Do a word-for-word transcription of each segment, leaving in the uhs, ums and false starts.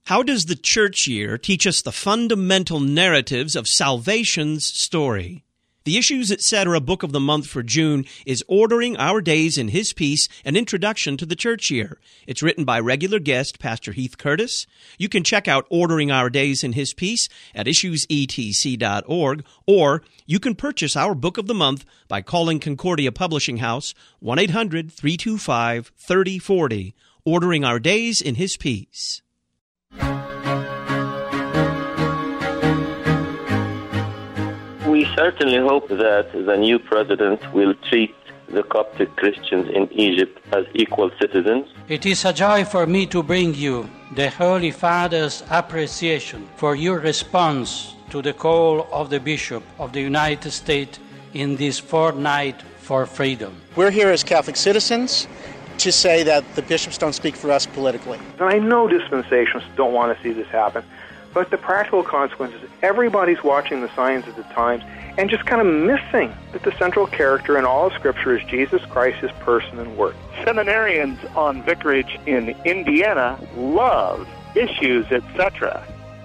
How does the church year teach us the fundamental narratives of salvation's story? The Issues Etc. Book of the Month for June is Ordering Our Days in His Peace, an introduction to the church year. It's written by regular guest Pastor Heath Curtis. You can check out Ordering Our Days in His Peace at issues e t c dot org, or you can purchase our Book of the Month by calling Concordia Publishing House, one eight hundred three two five three oh four oh. Ordering Our Days in His Peace. We certainly hope that the new president will treat the Coptic Christians in Egypt as equal citizens. It is a joy for me to bring you the Holy Father's appreciation for your response to the call of the Bishop of the United States in this fortnight for freedom. We're here as Catholic citizens to say that the bishops don't speak for us politically. And I know dispensationalists don't want to see this happen, but the practical consequences, everybody's watching the signs of the times and just kind of missing that the central character in all of Scripture is Jesus Christ, His person and work. Seminarians on vicarage in Indiana love Issues Etc.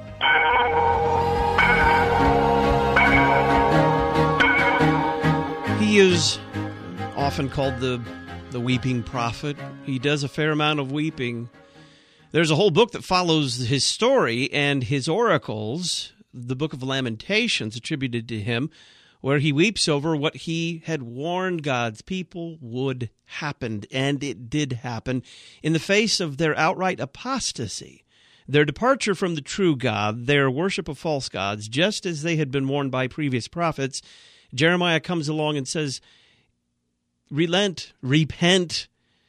He is often called the the weeping prophet. He does a fair amount of weeping. There's a whole book that follows his story and his oracles, the Book of Lamentations attributed to him, where he weeps over what he had warned God's people would happen, and it did happen in the face of their outright apostasy, their departure from the true God, their worship of false gods, just as they had been warned by previous prophets. Jeremiah comes along and says, relent, repent.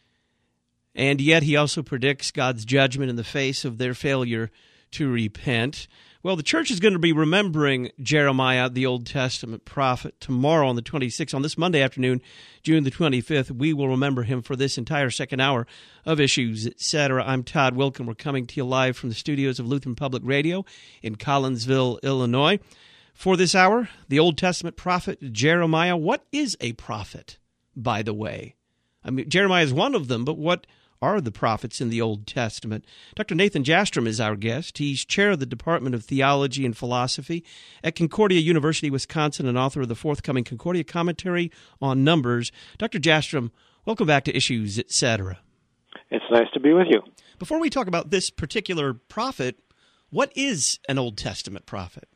And yet he also predicts God's judgment in the face of their failure to repent. Well, the church is going to be remembering Jeremiah, the Old Testament prophet, tomorrow on the twenty-sixth. On this Monday afternoon, June the twenty-fifth, we will remember him for this entire second hour of Issues Etc. I'm Todd Wilkin. We're coming to you live from the studios of Lutheran Public Radio in Collinsville, Illinois. For this hour, the Old Testament prophet Jeremiah. What is a prophet, by the way? I mean, Jeremiah is one of them, but what are the prophets in the Old Testament? Doctor Nathan Jastrom is our guest. He's chair of the Department of Theology and Philosophy at Concordia University, Wisconsin, and author of the forthcoming Concordia Commentary on Numbers. Doctor Jastrom, welcome back to Issues Etc. It's nice to be with you. Before we talk about this particular prophet, what is an Old Testament prophet?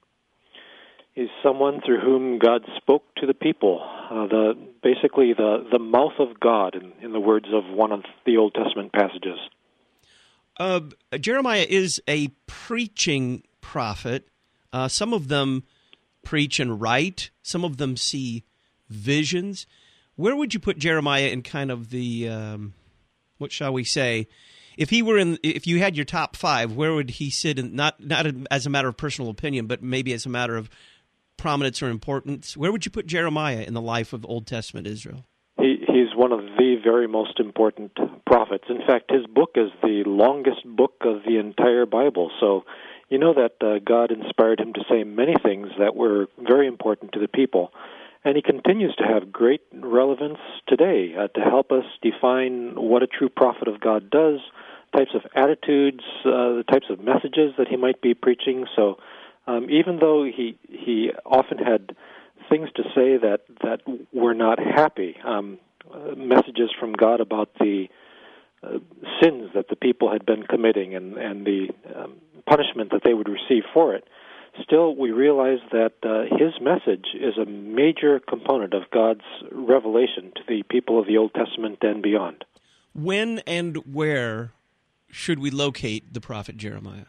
He's someone through whom God spoke to the people, uh, the basically the, the mouth of God, in, in the words of one of the Old Testament passages. Uh, Jeremiah is a preaching prophet. Uh, some of them preach and write. Some of them see visions. Where would you put Jeremiah in kind of the, um, what shall we say, if he were in, if you had your top five, where would he sit in, not, not as a matter of personal opinion, but maybe as a matter of prominence or importance? Where would you put Jeremiah in the life of Old Testament Israel? He, he's one of the very most important prophets. In fact, his book is the longest book of the entire Bible. So you know that uh, God inspired him to say many things that were very important to the people. And he continues to have great relevance today uh, to help us define what a true prophet of God does, types of attitudes, uh, the types of messages that he might be preaching. So Um, even though he he often had things to say that, that were not happy, um, uh, messages from God about the uh, sins that the people had been committing and, and the um, punishment that they would receive for it, still we realize that uh, his message is a major component of God's revelation to the people of the Old Testament and beyond. When and where should we locate the prophet Jeremiah?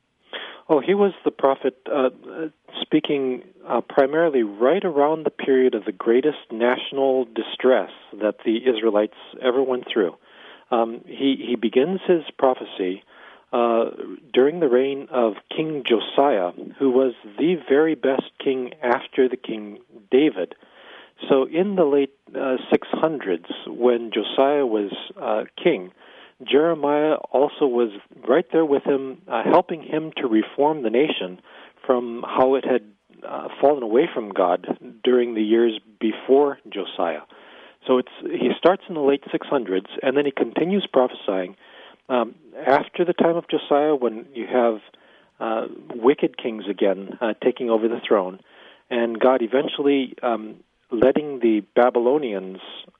Oh, he was the prophet uh, speaking uh, primarily right around the period of the greatest national distress that the Israelites ever went through. Um, he, he begins his prophecy uh, during the reign of King Josiah, who was the very best king after the King David. So in the late uh, six hundreds, when Josiah was uh, king, Jeremiah also was right there with him, uh, helping him to reform the nation from how it had uh, fallen away from God during the years before Josiah. So it's he starts in the late six hundreds, and then he continues prophesying Um, after the time of Josiah, when you have uh, wicked kings again uh, taking over the throne, and God eventually um, letting the Babylonians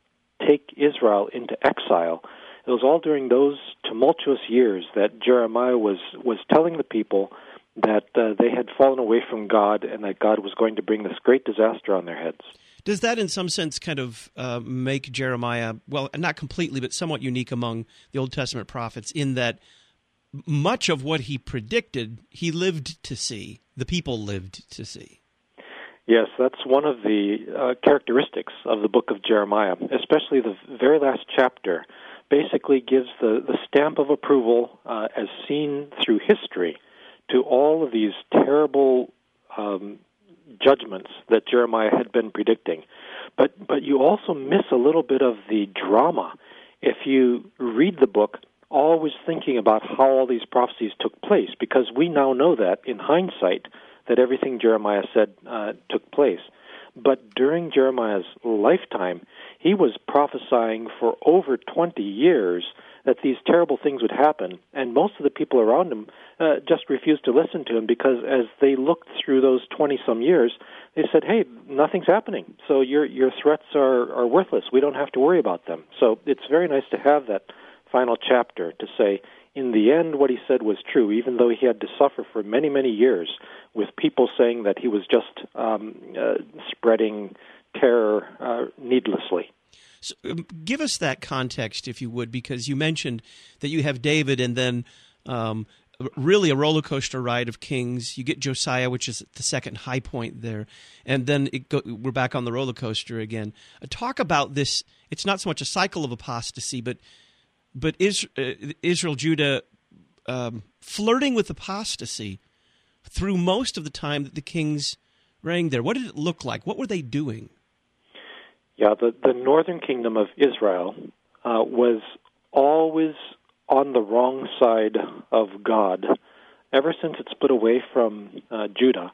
take Israel into exile, it was all during those tumultuous years that Jeremiah was, was telling the people that uh, they had fallen away from God and that God was going to bring this great disaster on their heads. Does that in some sense kind of uh, make Jeremiah, well, not completely, but somewhat unique among the Old Testament prophets in that much of what he predicted, he lived to see, the people lived to see? Yes, that's one of the uh, characteristics of the book of Jeremiah, especially the very last chapter. Basically gives the, the stamp of approval uh, as seen through history to all of these terrible um, judgments that Jeremiah had been predicting. But but you also miss a little bit of the drama if you read the book always thinking about how all these prophecies took place, because we now know that in hindsight that everything Jeremiah said uh, took place. But during Jeremiah's lifetime, he was prophesying for over twenty years that these terrible things would happen, and most of the people around him uh, just refused to listen to him because as they looked through those twenty-some years, they said, hey, nothing's happening, so your your threats are, are worthless. We don't have to worry about them. So it's very nice to have that final chapter to say, in the end, what he said was true, even though he had to suffer for many, many years with people saying that he was just um, uh, spreading terror uh, needlessly. So, um, give us that context, if you would, because you mentioned that you have David and then um, really a roller coaster ride of kings. You get Josiah, which is the second high point there, and then it go, we're back on the roller coaster again. Uh, talk about this. It's not so much a cycle of apostasy, but but is, uh, Israel, Judah um, flirting with apostasy through most of the time that the kings reigned there. What did it look like? What were they doing? Yeah, the, the northern kingdom of Israel uh, was always on the wrong side of God ever since it split away from uh, Judah,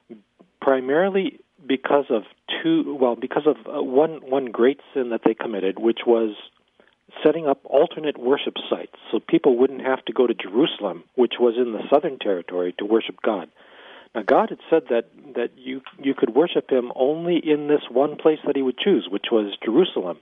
primarily because of two, well, because of uh, one, one great sin that they committed, which was setting up alternate worship sites so people wouldn't have to go to Jerusalem, which was in the southern territory, to worship God. Now, God had said that, that you you could worship him only in this one place that he would choose, which was Jerusalem.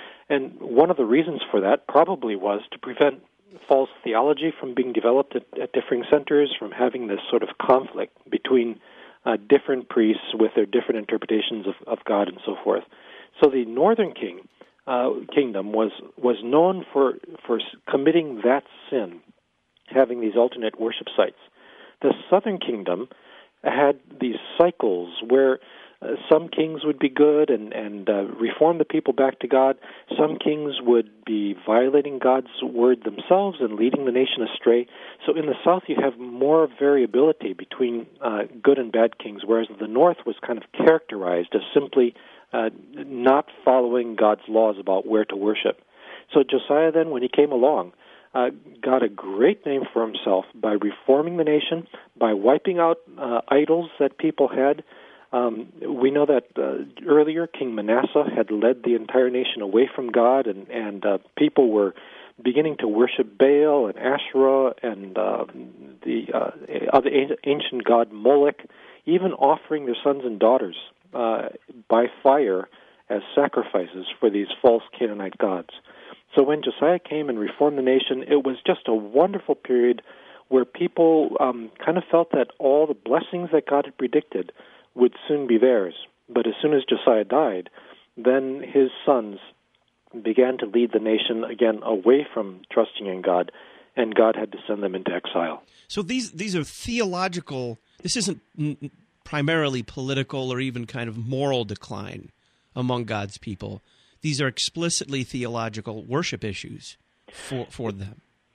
And one of the reasons for that probably was to prevent false theology from being developed at, at differing centers, from having this sort of conflict between uh, different priests with their different interpretations of, of God and so forth. So the northern king uh, kingdom was was known for, for committing that sin, having these alternate worship sites. The southern kingdom had these cycles where uh, some kings would be good and, and uh, reform the people back to God. Some kings would be violating God's word themselves and leading the nation astray. So in the south you have more variability between uh, good and bad kings, whereas the north was kind of characterized as simply uh, not following God's laws about where to worship. So Josiah then, when he came along, Uh, got a great name for himself by reforming the nation, by wiping out uh, idols that people had. Um, we know that uh, earlier King Manasseh had led the entire nation away from God, and, and uh, people were beginning to worship Baal and Asherah and uh, the uh, other ancient god Moloch, even offering their sons and daughters uh, by fire as sacrifices for these false Canaanite gods. So when Josiah came and reformed the nation, it was just a wonderful period where people um, kind of felt that all the blessings that God had predicted would soon be theirs. But as soon as Josiah died, then his sons began to lead the nation again away from trusting in God, and God had to send them into exile. So these these are theological, this isn't n- primarily political or even kind of moral decline among God's people. These are explicitly theological worship issues for for them.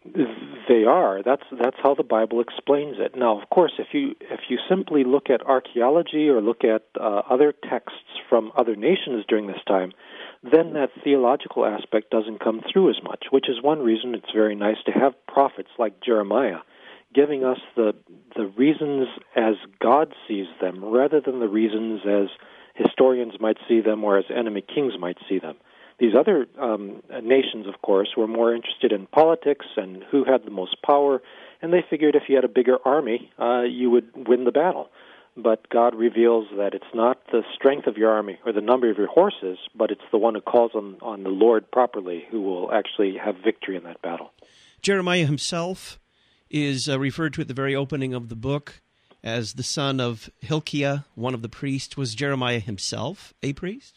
They are. That's that's how the Bible explains it. Now, of course, if you if you simply look at archaeology or look at uh, other texts from other nations during this time, then that theological aspect doesn't come through as much, which is one reason it's very nice to have prophets like Jeremiah giving us the the reasons as God sees them rather than the reasons as historians might see them or as enemy kings might see them. These other um, nations, of course, were more interested in politics and who had the most power, and they figured if you had a bigger army, uh, you would win the battle. But God reveals that it's not the strength of your army or the number of your horses, but it's the one who calls on, on the Lord properly who will actually have victory in that battle. Jeremiah himself is uh, referred to at the very opening of the book as the son of Hilkiah, one of the priests. Was Jeremiah himself a priest?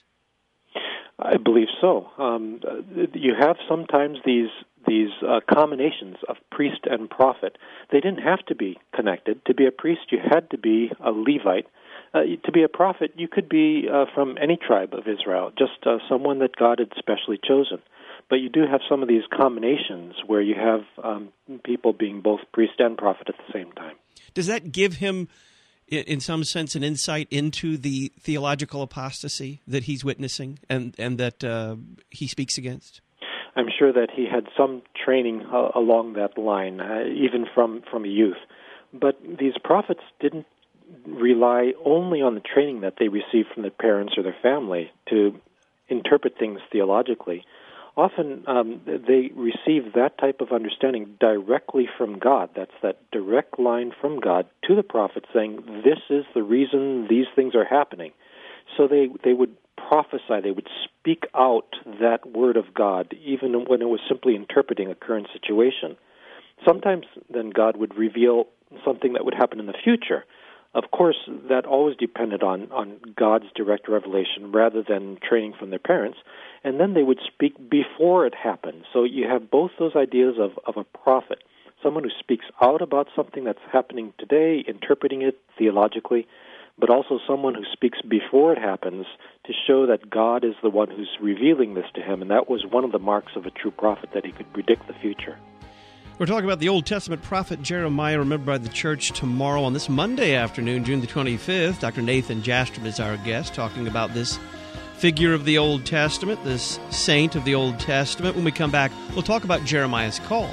I believe so. Um, you have sometimes these these uh, combinations of priest and prophet. They didn't have to be connected. To be a priest, you had to be a Levite. Uh, to be a prophet, you could be uh, from any tribe of Israel, just uh, someone that God had specially chosen. But you do have some of these combinations where you have um, people being both priest and prophet at the same time. Does that give him, in some sense, an insight into the theological apostasy that he's witnessing and, and that uh, he speaks against? I'm sure that he had some training uh, along that line, uh, even from, from a youth. But these prophets didn't rely only on the training that they received from their parents or their family to interpret things theologically. Often um, they receive that type of understanding directly from God. That's that direct line from God to the prophet saying, this is the reason these things are happening. So they, they would prophesy, they would speak out that word of God, even when it was simply interpreting a current situation. Sometimes then God would reveal something that would happen in the future. Of course, that always depended on, on God's direct revelation rather than training from their parents. And then they would speak before it happened. So you have both those ideas of, of a prophet, someone who speaks out about something that's happening today, interpreting it theologically, but also someone who speaks before it happens to show that God is the one who's revealing this to him. And that was one of the marks of a true prophet, that he could predict the future. We're talking about the Old Testament prophet Jeremiah, remembered by the church tomorrow on this Monday afternoon, June the twenty-fifth. Doctor Nathan Jastrom is our guest, talking about this figure of the Old Testament, this saint of the Old Testament. When we come back, we'll talk about Jeremiah's call.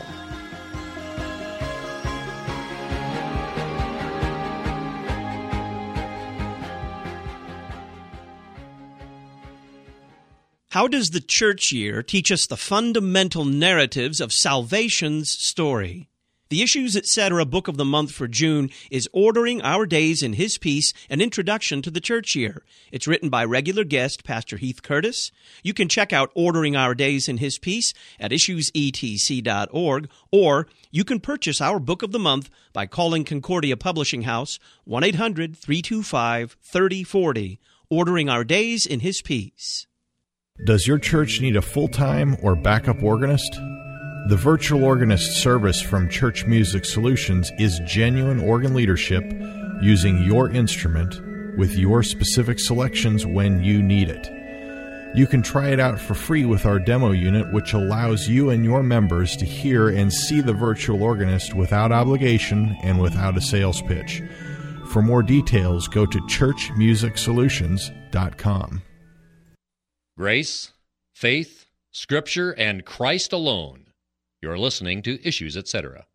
How does the church year teach us the fundamental narratives of salvation's story? The Issues Etc. Book of the Month for June is Ordering Our Days in His Peace, an introduction to the church year. It's written by regular guest Pastor Heath Curtis. You can check out Ordering Our Days in His Peace at issues e t c dot org, or you can purchase our Book of the Month by calling Concordia Publishing House, one eight hundred three two five three zero four zero. Ordering Our Days in His Peace. Does your church need a full-time or backup organist? The virtual organist service from Church Music Solutions is genuine organ leadership using your instrument with your specific selections when you need it. You can try it out for free with our demo unit, which allows you and your members to hear and see the virtual organist without obligation and without a sales pitch. For more details, go to church music solutions dot com. Grace, faith, Scripture, and Christ alone. You're listening to Issues Etc.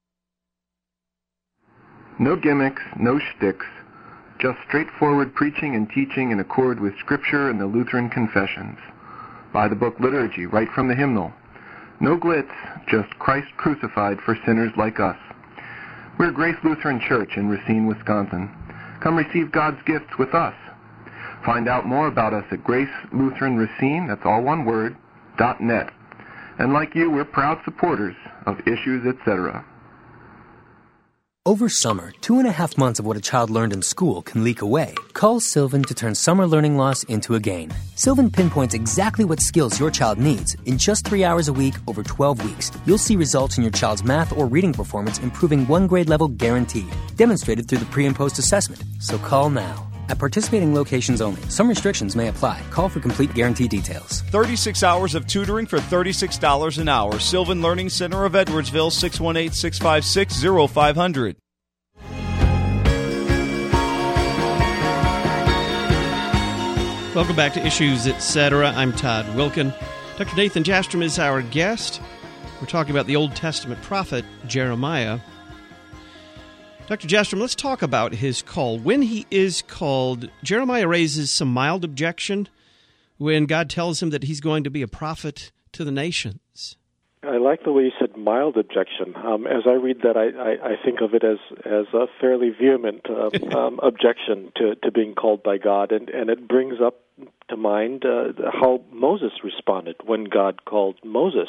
No gimmicks, no shticks, just straightforward preaching and teaching in accord with Scripture and the Lutheran confessions. By the book Liturgy, right from the hymnal. No glitz, just Christ crucified for sinners like us. We're Grace Lutheran Church in Racine, Wisconsin. Come receive God's gifts with us. Find out more about us at Grace Lutheran Racine, that's all one word, dot net. And like you, we're proud supporters of Issues Etc. Over summer, two and a half months of what a child learned in school can leak away. Call Sylvan to turn summer learning loss into a gain. Sylvan pinpoints exactly what skills your child needs. In just three hours a week, over twelve weeks, you'll see results in your child's math or reading performance improving one grade level guaranteed. Demonstrated through the pre- and post assessment. So call now. At participating locations only. Some restrictions may apply. Call for complete guarantee details. thirty-six hours of tutoring for thirty-six dollars an hour. Sylvan Learning Center of Edwardsville, six one eight, six five six, zero five zero zero. Welcome back to Issues Etc. I'm Todd Wilkin. Doctor Nathan Jastrom is our guest. We're talking about the Old Testament prophet Jeremiah. Doctor Jastrom, let's talk about his call. When he is called, Jeremiah raises some mild objection when God tells him that he's going to be a prophet to the nations. I like the way you said mild objection. Um, as I read that, I, I, I think of it as, as a fairly vehement uh, um, objection to, to being called by God, and, and it brings up to mind uh, how Moses responded when God called Moses.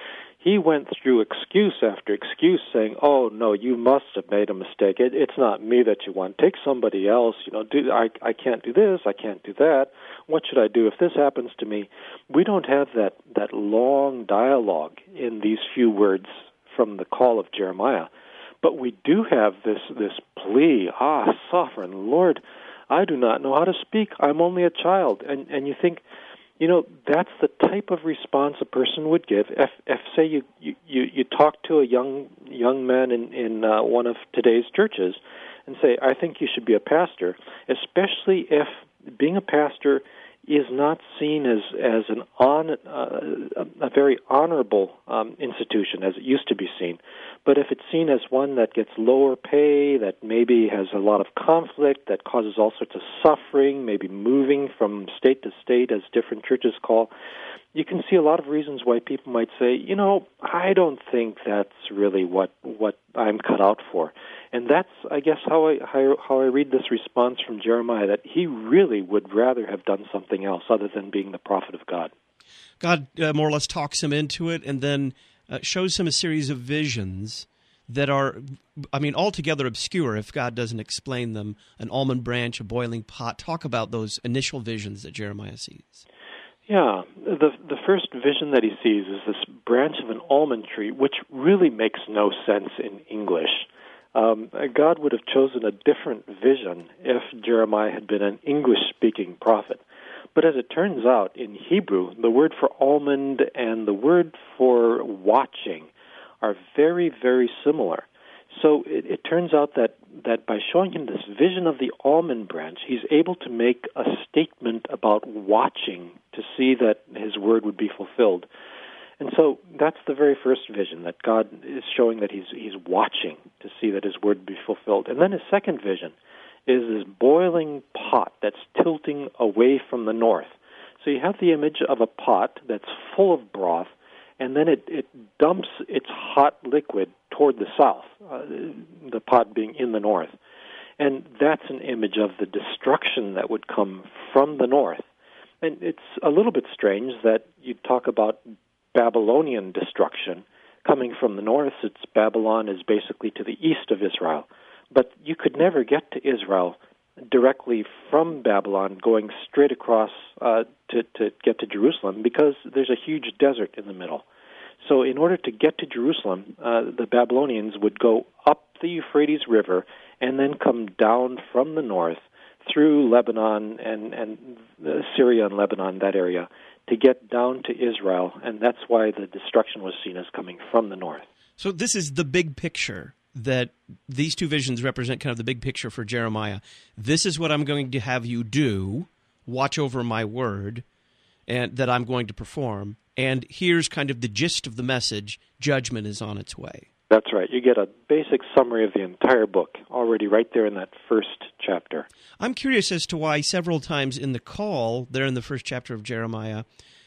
He went through excuse after excuse saying, oh, no, you must have made a mistake. It, it's not me that you want. Take somebody else. You know, do I, I can't do this. I can't do that. What should I do if this happens to me? We don't have that, that long dialogue in these few words from the call of Jeremiah. But we do have this, this plea, ah, sovereign Lord, I do not know how to speak. I'm only a child. And, and you think, you know, that's the type of response a person would give if, if say, you, you, you talk to a young young man in, in uh, one of today's churches and say, I think you should be a pastor, especially if being a pastor is not seen as, as an on, uh, a very honorable um, institution as it used to be seen. But if it's seen as one that gets lower pay, that maybe has a lot of conflict, that causes all sorts of suffering, maybe moving from state to state, as different churches call, you can see a lot of reasons why people might say, you know, I don't think that's really what what I'm cut out for. And that's, I guess, how I how, how I read this response from Jeremiah, that he really would rather have done something else other than being the prophet of God. God uh, more or less talks him into it, and then uh, shows him a series of visions that are, I mean, altogether obscure if God doesn't explain them. An almond branch, a boiling pot. Talk about those initial visions that Jeremiah sees. Yeah, the the first vision that he sees is this branch of an almond tree, which really makes no sense in English. Um, God would have chosen a different vision if Jeremiah had been an English-speaking prophet. But as it turns out, in Hebrew, the word for almond and the word for watching are very, very similar. So it, it turns out that, that by showing him this vision of the almond branch, he's able to make a statement about watching to see that his word would be fulfilled. And so that's the very first vision, that God is showing that he's he's watching to see that his word be fulfilled. And then his second vision is this boiling pot that's tilting away from the north. So you have the image of a pot that's full of broth, and then it, it dumps its hot liquid toward the south, uh, the pot being in the north. And that's an image of the destruction that would come from the north. And it's a little bit strange that you talk about Babylonian destruction coming from the north. It's Babylon is basically to the east of Israel. But you could never get to Israel directly from Babylon going straight across uh, to, to get to Jerusalem because there's a huge desert in the middle. So in order to get to Jerusalem, uh, the Babylonians would go up the Euphrates River and then come down from the north through Lebanon and, and Syria and Lebanon, that area, to get down to Israel, and that's why the destruction was seen as coming from the north. So this is the big picture, that these two visions represent kind of the big picture for Jeremiah. This is what I'm going to have you do, watch over my word, and that I'm going to perform. And here's kind of the gist of the message, judgment is on its way. That's right. You get a basic summary of the entire book already right there in that first chapter. I'm curious as to why several times in the call, there in the first chapter of Jeremiah,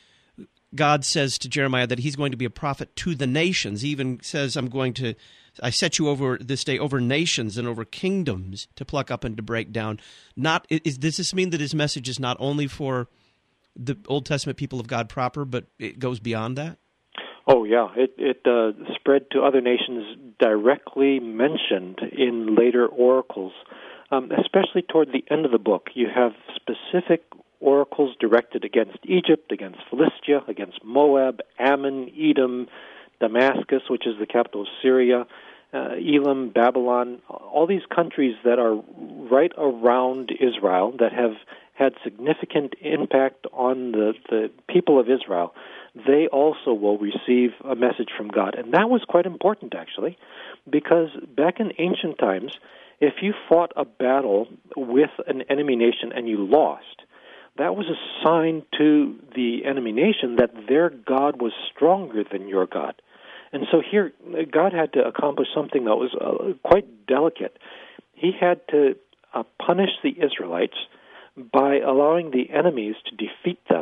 God says to Jeremiah that he's going to be a prophet to the nations. He even says, I'm going to, I set you over this day over nations and over kingdoms to pluck up and to break down. Not is, does this mean that his message is not only for the Old Testament people of God proper, but it goes beyond that? Oh, yeah. It, it uh, spread to other nations directly mentioned in later oracles, um, especially toward the end of the book. You have specific oracles directed against Egypt, against Philistia, against Moab, Ammon, Edom, Damascus, which is the capital of Syria, uh, Elam, Babylon, all these countries that are right around Israel that have had significant impact on the, the people of Israel. They also will receive a message from God. And that was quite important, actually, because back in ancient times, if you fought a battle with an enemy nation and you lost, that was a sign to the enemy nation that their God was stronger than your God. And so here, God had to accomplish something that was uh, quite delicate. He had to uh, punish the Israelites by allowing the enemies to defeat them,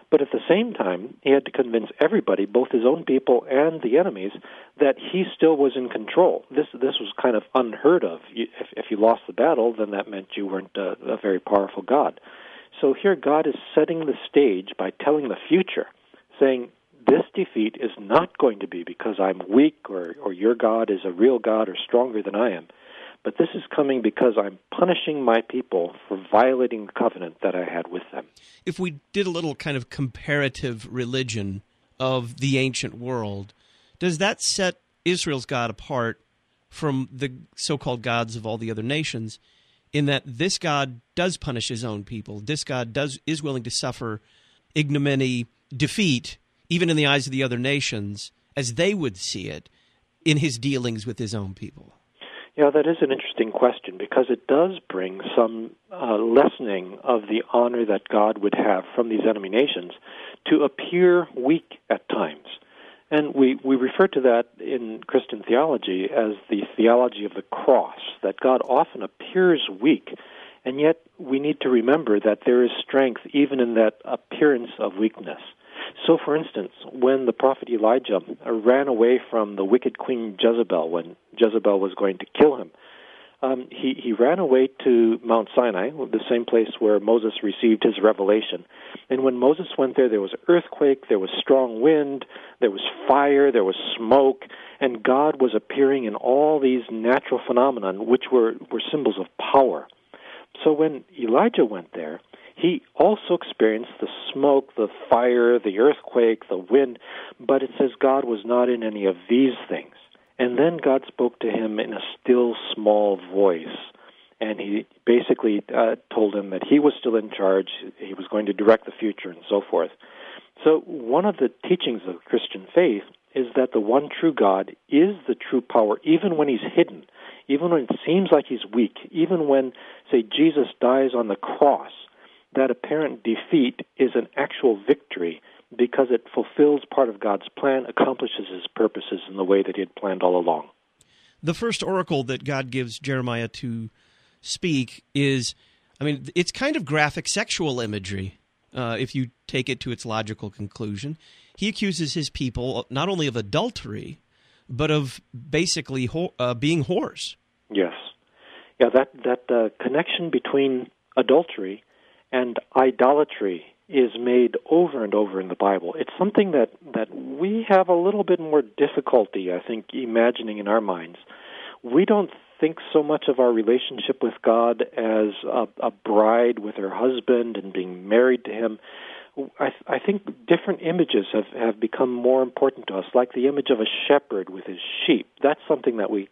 But at the same time, he had to convince everybody, both his own people and the enemies, that he still was in control. This this was kind of unheard of. You, if, if you lost the battle, then that meant you weren't a, a very powerful God. So here God is setting the stage by telling the future, saying, this defeat is not going to be because I'm weak or, or your God is a real God or stronger than I am. But this is coming because I'm punishing my people for violating the covenant that I had with them. If we did a little kind of comparative religion of the ancient world, does that set Israel's God apart from the so-called gods of all the other nations, in that this God does punish his own people? This God does is willing to suffer ignominy, defeat, even in the eyes of the other nations, as they would see it, in his dealings with his own people? Yeah, that is an interesting question, because it does bring some uh, lessening of the honor that God would have from these enemy nations to appear weak at times. And we, we refer to that in Christian theology as the theology of the cross, that God often appears weak, and yet we need to remember that there is strength even in that appearance of weakness. So, for instance, when the prophet Elijah ran away from the wicked queen Jezebel, when Jezebel was going to kill him, um, he, he ran away to Mount Sinai, the same place where Moses received his revelation. And when Moses went there, there was an earthquake, there was strong wind, there was fire, there was smoke, and God was appearing in all these natural phenomena, which were, were symbols of power. So when Elijah went there, he also experienced the smoke, the fire, the earthquake, the wind, but it says God was not in any of these things. And then God spoke to him in a still, small voice, and he basically uh, told him that he was still in charge, he was going to direct the future, and so forth. So one of the teachings of Christian faith is that the one true God is the true power, even when he's hidden, even when it seems like he's weak, even when, say, Jesus dies on the cross. That apparent defeat is an actual victory because it fulfills part of God's plan, accomplishes his purposes in the way that he had planned all along. The first oracle that God gives Jeremiah to speak is, I mean, it's kind of graphic sexual imagery, uh, if you take it to its logical conclusion. He accuses his people not only of adultery, but of basically whore, uh, being whores. Yes. Yeah, that, that uh, connection between adultery and idolatry is made over and over in the Bible. It's something that, that we have a little bit more difficulty, I think, imagining in our minds. We don't think so much of our relationship with God as a, a bride with her husband and being married to him. I, I think different images have, have become more important to us, like the image of a shepherd with his sheep. That's something that we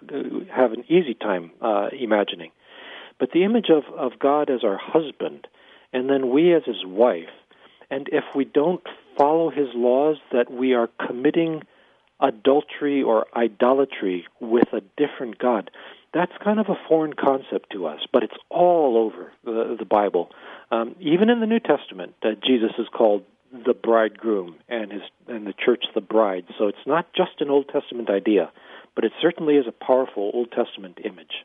have an easy time uh, imagining. But the image of, of God as our husband, and then we as his wife, and if we don't follow his laws, that we are committing adultery or idolatry with a different God, that's kind of a foreign concept to us, but it's all over the, the Bible. Um, even in the New Testament, uh, Jesus is called the bridegroom and his and the church the bride. So it's not just an Old Testament idea, but it certainly is a powerful Old Testament image.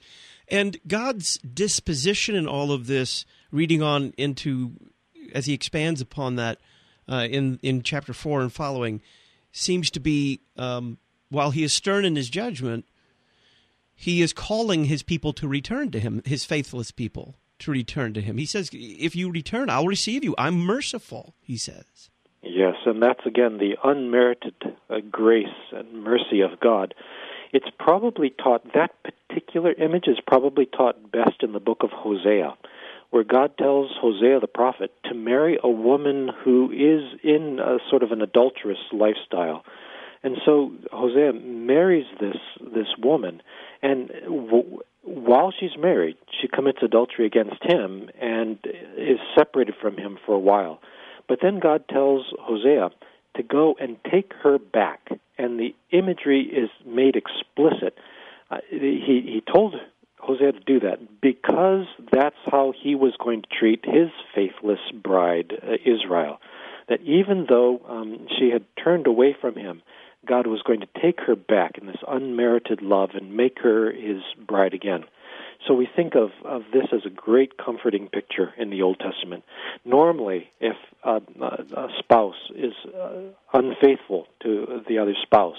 And God's disposition in all of this, reading on into, as he expands upon that uh, in, in chapter four and following, seems to be, um, while he is stern in his judgment, he is calling his people to return to him, his faithless people to return to him. He says, if you return, I'll receive you. I'm merciful, he says. Yes, and that's, again, the unmerited uh, grace and mercy of God. It's probably taught, that particular image is probably taught best in the book of Hosea, where God tells Hosea the prophet to marry a woman who is in a sort of an adulterous lifestyle. And so Hosea marries this this woman, and w- while she's married, she commits adultery against him and is separated from him for a while. But then God tells Hosea to go and take her back, and the imagery is made explicit. Uh, he, he told Hosea to do that because that's how he was going to treat his faithless bride, uh, Israel. That even though um, she had turned away from him, God was going to take her back in this unmerited love and make her his bride again. So we think of, of this as a great comforting picture in the Old Testament. Normally, if a, a spouse is uh, unfaithful to the other spouse,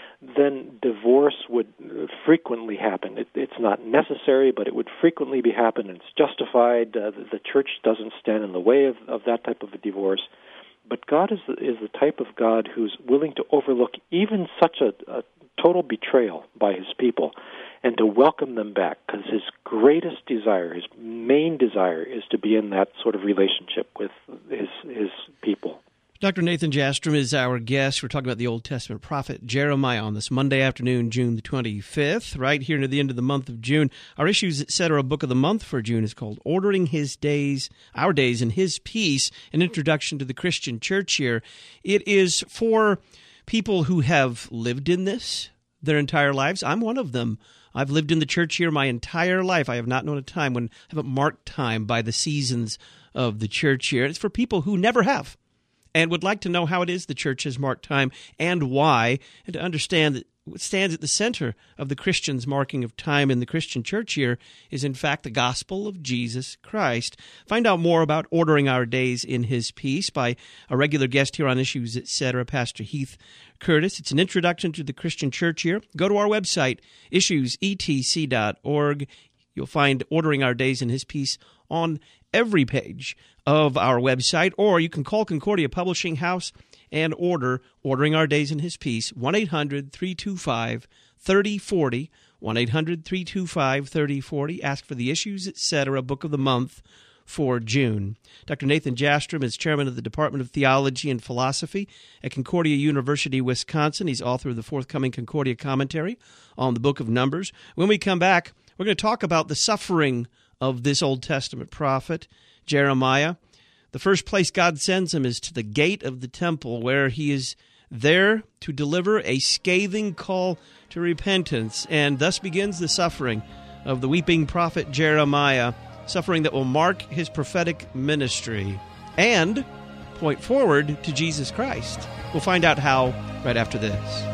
then divorce would frequently happen. It, it's not necessary, but it would frequently be happen, and it's justified. Uh, the, the church doesn't stand in the way of, of that type of a divorce. But God is the, is the type of God who's willing to overlook even such a, a total betrayal by his people and to welcome them back, because his greatest desire, his main desire, is to be in that sort of relationship with his his people. Doctor Nathan Jastrom is our guest. We're talking about the Old Testament prophet Jeremiah on this Monday afternoon, June the twenty-fifth, right here near the end of the month of June. Our Issues, et cetera, book of the month for June is called Ordering His Days, Our Days in His Peace, an introduction to the Christian church year. It is for people who have lived in this their entire lives. I'm one of them. I've lived in the church year my entire life. I have not known a time when I haven't marked time by the seasons of the church year. It's for people who never have and would like to know how it is the church has marked time and why, and to understand that what stands at the center of the Christian's marking of time in the Christian church year is, in fact, the gospel of Jesus Christ. Find out more about ordering our days in His peace by a regular guest here on Issues, et cetera, Pastor Heath Curtis. It's an introduction to the Christian church year. Go to our website, issues e t c dot org. You'll find Ordering Our Days in His Peace on every page of our website, or you can call Concordia Publishing House and order Ordering Our Days in His Peace, one eight hundred, three two five, three oh four oh, one eight hundred, three two five, three oh four oh. Ask for the Issues, et cetera, book of the month for June. Doctor Nathan Jastrom is chairman of the Department of Theology and Philosophy at Concordia University, Wisconsin. He's author of the forthcoming Concordia commentary on the book of Numbers. When we come back, we're going to talk about the suffering of this Old Testament prophet, Jeremiah. The first place God sends him is to the gate of the temple, where he is there to deliver a scathing call to repentance, and thus begins the suffering of the weeping prophet Jeremiah, suffering that will mark his prophetic ministry and point forward to Jesus Christ. We'll find out how right after this.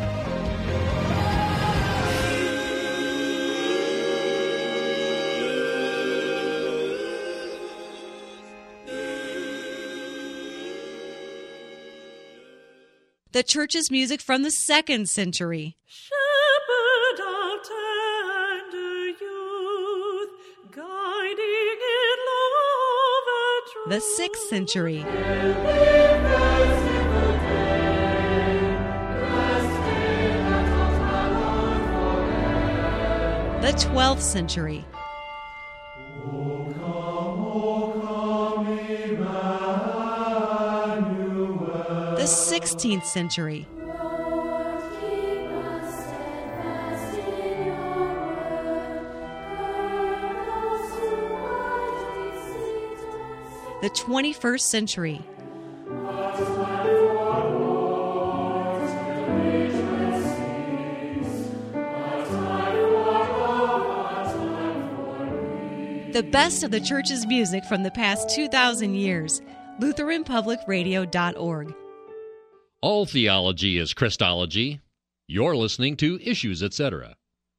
The church's music from the second century. Shepherd of tender youth, guiding in love and truth. The sixth century. The twelfth century. The sixteenth century. The twenty-first century. The best of the church's music from the past two thousand years. Lutheran Public Radio dot org. All theology is Christology. You're listening to Issues, et cetera.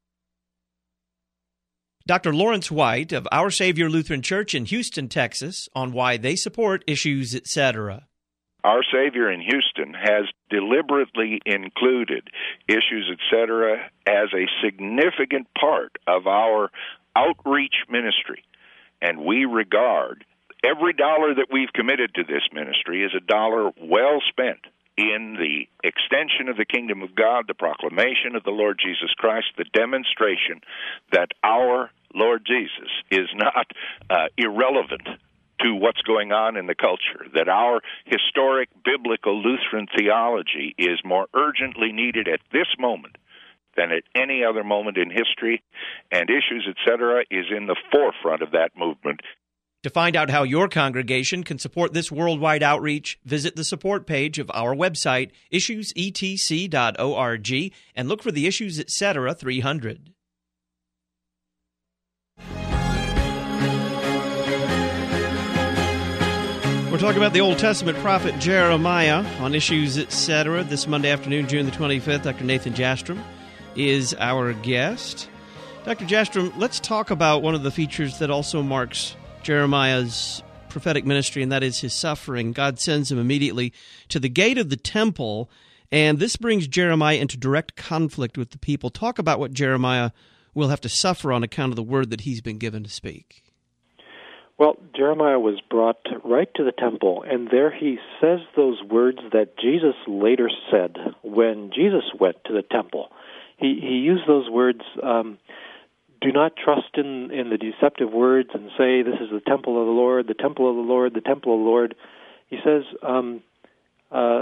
Doctor Lawrence White of Our Savior Lutheran Church in Houston, Texas, on why they support Issues, et cetera. Our Savior in Houston has deliberately included Issues, et cetera, as a significant part of our outreach ministry, and we regard every dollar that we've committed to this ministry as a dollar well spent in the extension of the kingdom of God, the proclamation of the Lord Jesus Christ, the demonstration that our Lord Jesus is not uh, irrelevant to what's going on in the culture, that our historic biblical Lutheran theology is more urgently needed at this moment than at any other moment in history, and Issues, et cetera, is in the forefront of that movement. To find out how your congregation can support this worldwide outreach, visit the support page of our website, issues e t c dot org, and look for the Issues, et cetera, three hundred. We're talking about the Old Testament prophet Jeremiah on Issues, et cetera. This Monday afternoon, June the twenty-fifth, Doctor Nathan Jastrom is our guest. Doctor Jastrom, let's talk about one of the features that also marks Jeremiah's prophetic ministry, and that is his suffering. God sends him immediately to the gate of the temple, and this brings Jeremiah into direct conflict with the people. Talk about what Jeremiah will have to suffer on account of the word that he's been given to speak. Well, Jeremiah was brought right to the temple, and there he says those words that Jesus later said when Jesus went to the temple. He, he used those words, um, do not trust in, in the deceptive words and say, this is the temple of the Lord, the temple of the Lord, the temple of the Lord. He says, um, uh,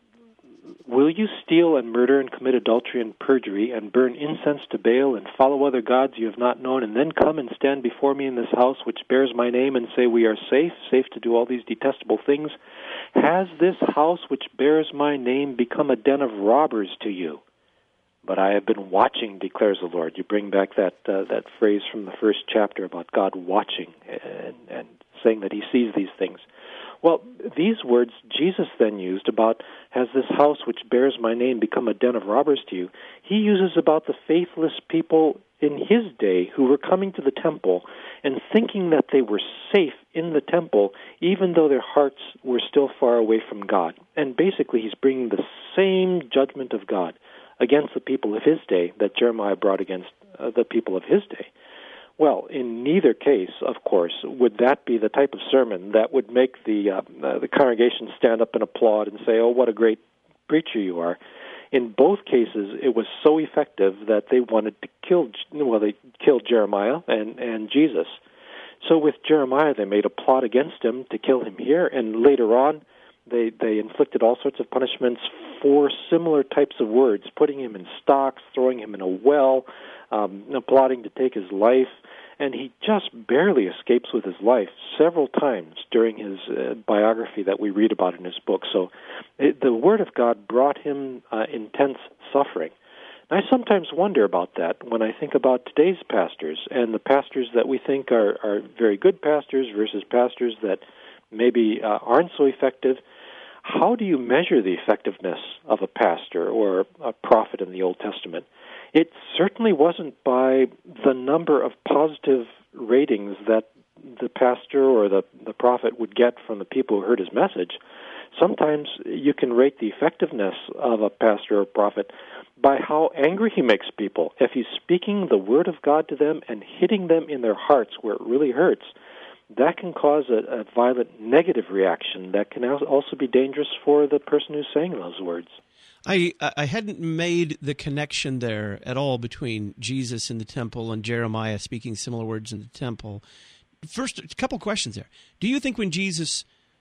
will you steal and murder and commit adultery and perjury and burn incense to Baal and follow other gods you have not known, and then come and stand before me in this house which bears my name and say, we are safe, safe to do all these detestable things? Has this house which bears my name become a den of robbers to you? But I have been watching, declares the Lord. You bring back that uh, that phrase from the first chapter about God watching and, and saying that he sees these things. Well, these words Jesus then used about, has this house which bears my name become a den of robbers to you? He uses about the faithless people in his day who were coming to the temple and thinking that they were safe in the temple, even though their hearts were still far away from God. And basically, he's bringing the same judgment of God against the people of his day that Jeremiah brought against uh, the people of his day. Well, in neither case, of course, would that be the type of sermon that would make the uh, uh, the congregation stand up and applaud and say, oh, what a great preacher you are. In both cases, it was so effective that they wanted to kill, well, they killed Jeremiah and, and Jesus. So with Jeremiah, they made a plot against him to kill him here, and later on, They they inflicted all sorts of punishments for similar types of words, putting him in stocks, throwing him in a well, um, plotting to take his life, and he just barely escapes with his life several times during his uh, biography that we read about in his book. So it, the Word of God brought him uh, intense suffering. And I sometimes wonder about that when I think about today's pastors and the pastors that we think are, are very good pastors versus pastors that maybe uh, aren't so effective. How do you measure the effectiveness of a pastor or a prophet in the Old Testament? It certainly wasn't by the number of positive ratings that the pastor or the, the prophet would get from the people who heard his message. Sometimes you can rate the effectiveness of a pastor or prophet by how angry he makes people. If he's speaking the word of God to them and hitting them in their hearts where it really hurts, that can cause a, a violent negative reaction that can also be dangerous for the person who's saying those words. I I hadn't made the connection there at all between Jesus in the temple and Jeremiah speaking similar words in the temple. First, a couple questions there. Do you think when Jesus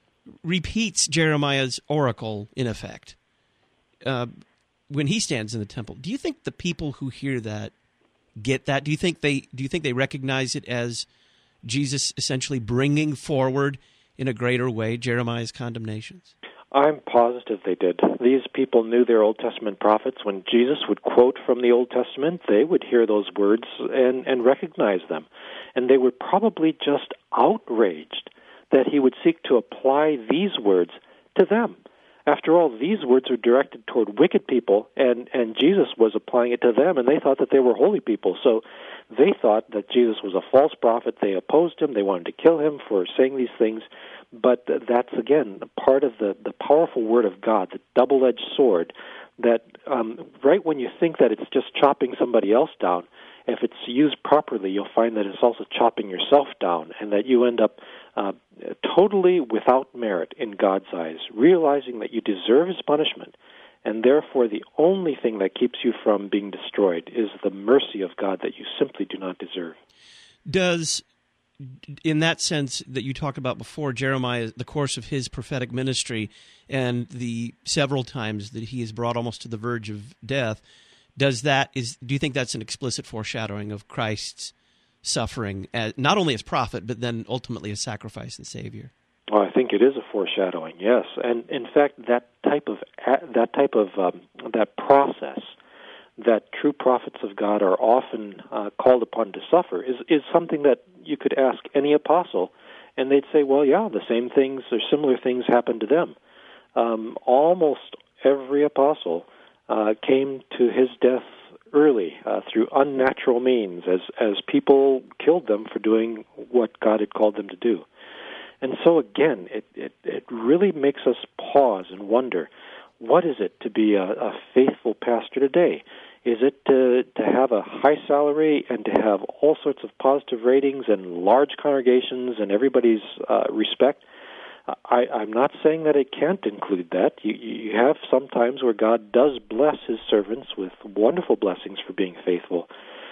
repeats Jeremiah's oracle, in effect, uh, when he stands in the temple, do you think the people who hear that get that? Do you think they do you think they recognize it as Jesus essentially bringing forward in a greater way Jeremiah's condemnations? I'm positive they did. These people knew their Old Testament prophets. When Jesus would quote from the Old Testament, they would hear those words and, and recognize them. And they were probably just outraged that he would seek to apply these words to them. After all, these words were directed toward wicked people, and, and Jesus was applying it to them, and they thought that they were holy people. So they thought that Jesus was a false prophet. They opposed him. They wanted to kill him for saying these things. But that's, again, part of the, the powerful Word of God, the double-edged sword, that um, right when you think that it's just chopping somebody else down, if it's used properly, you'll find that it's also chopping yourself down, and that you end up uh, totally without merit in God's eyes, realizing that you deserve his punishment, and therefore the only thing that keeps you from being destroyed is the mercy of God that you simply do not deserve. Does, in that sense that you talked about before, Jeremiah, the course of his prophetic ministry and the several times that he is brought almost to the verge of death, Does that is? Do you think that's an explicit foreshadowing of Christ's suffering, as, not only as prophet, but then ultimately as sacrifice and Savior? Well, I think it is a foreshadowing, yes. And in fact, that type of that type of um, that process that true prophets of God are often uh, called upon to suffer is is something that you could ask any apostle, and they'd say, "Well, yeah, the same things or similar things happened to them." Um, almost every apostle Uh, came to his death early uh, through unnatural means as, as people killed them for doing what God had called them to do. And so again, it, it, it really makes us pause and wonder, what is it to be a, a faithful pastor today? Is it to, to have a high salary and to have all sorts of positive ratings and large congregations and everybody's uh, respect? I, I'm not saying that it can't include that. You, you have some times where God does bless his servants with wonderful blessings for being faithful,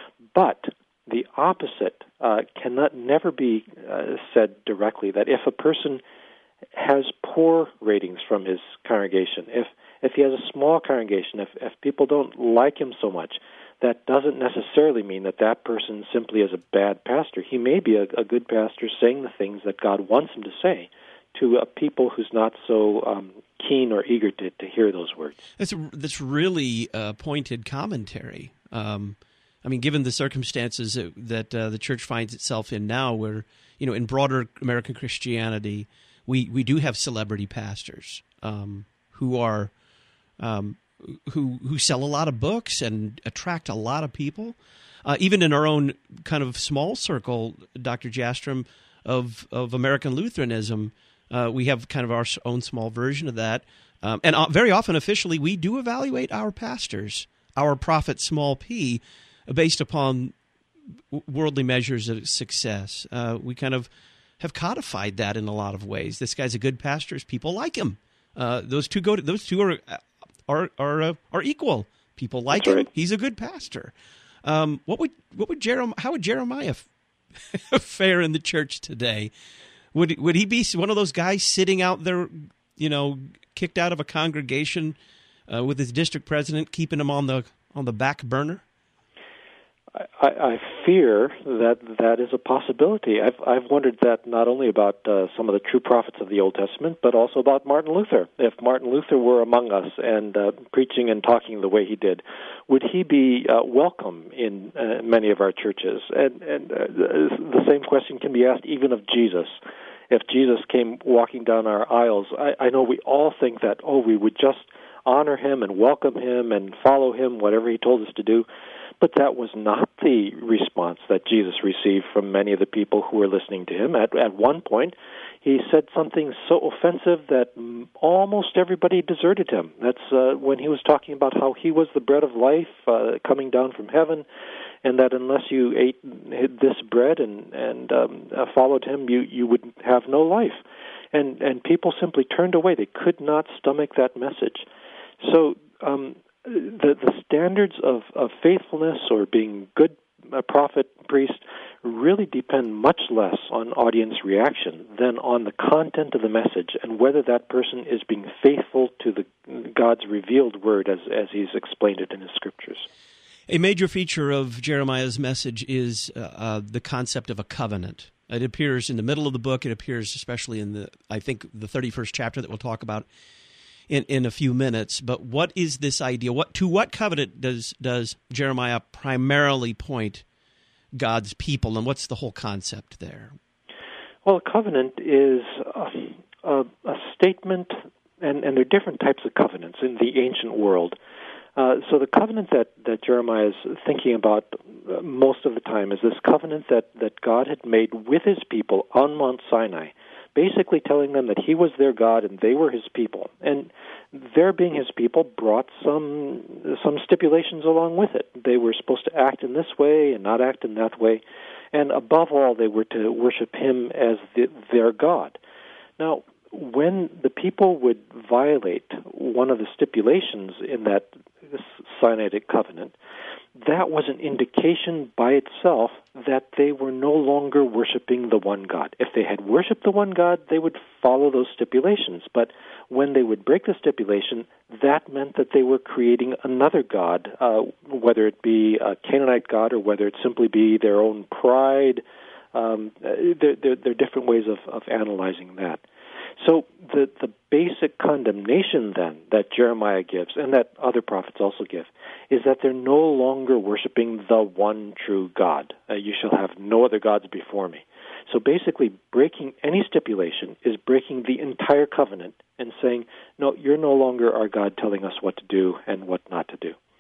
but the opposite uh, cannot never be uh, said directly, that if a person has poor ratings from his congregation, if if he has a small congregation, if, if people don't like him so much, that doesn't necessarily mean that that person simply is a bad pastor. He may be a, a good pastor saying the things that God wants him to say to a people who's not so um, keen or eager to, to hear those words. That's, that's really uh, pointed commentary. Um, I mean, given the circumstances that, that uh, the church finds itself in now, where, you know, in broader American Christianity, we, we do have celebrity pastors um, who are um, who who sell a lot of books and attract a lot of people. Uh, even in our own kind of small circle, Doctor Jastrom, of of American Lutheranism, uh, we have kind of our own small version of that. Um, and uh, very often, officially, we do evaluate our pastors, our prophet, small p, based upon worldly measures of success. Uh, we kind of have codified that in a lot of ways. This guy's a good pastor; people like him. Uh, those two go. To, those two are are are uh, are equal. People like That's him. Right. He's a good pastor. Um, what would what would Jeremiah? How would Jeremiah f- fare in the church today? Would would he be one of those guys sitting out there, you know, kicked out of a congregation uh, with his district president, keeping him on the on the back burner? I, I fear that that is a possibility. I've I've wondered that not only about uh, some of the true prophets of the Old Testament, but also about Martin Luther. If Martin Luther were among us and uh, preaching and talking the way he did, would he be uh, welcome in uh, many of our churches? And, and uh, the same question can be asked even of Jesus. If Jesus came walking down our aisles, I, I know we all think that, oh, we would just honor him and welcome him and follow him, whatever he told us to do. But that was not the response that Jesus received from many of the people who were listening to him. At, at one point, he said something so offensive that almost everybody deserted him. That's uh, when he was talking about how he was the bread of life uh, coming down from heaven, and that unless you ate this bread and, and um, uh, followed him, you, you would have no life. And, and people simply turned away. They could not stomach that message. So um, the, the standards of, of faithfulness or being good uh, prophet, priest, really depend much less on audience reaction than on the content of the message and whether that person is being faithful to the God's revealed word as, as he's explained it in his scriptures. A major feature of Jeremiah's message is uh, uh, the concept of a covenant. It appears in the middle of the book. It appears especially in the, I think, the thirty-first chapter that we'll talk about in, in a few minutes. But what is this idea? What to what covenant does does Jeremiah primarily point God's people, and what's the whole concept there? Well, a covenant is a, a, a statement, and, and there are different types of covenants in the ancient world. Uh, so the covenant that, that Jeremiah is thinking about uh, most of the time is this covenant that, that God had made with his people on Mount Sinai, basically telling them that he was their God and they were his people. And their being his people brought some some stipulations along with it. They were supposed to act in this way and not act in that way. And above all, they were to worship him as the, their God. Now, when the people would violate one of the stipulations in that Sinaitic covenant, that was an indication by itself that they were no longer worshiping the one God. If they had worshiped the one God, they would follow those stipulations. But when they would break the stipulation, that meant that they were creating another God, uh, whether it be a Canaanite God or whether it simply be their own pride. Um, there, there, there are different ways of, of analyzing that. So the, the basic condemnation then that Jeremiah gives, and that other prophets also give, is that they're no longer worshiping the one true God. Uh, you shall have no other gods before me. So basically breaking any stipulation is breaking the entire covenant and saying, no, you're no longer our God telling us what to do and what not to do.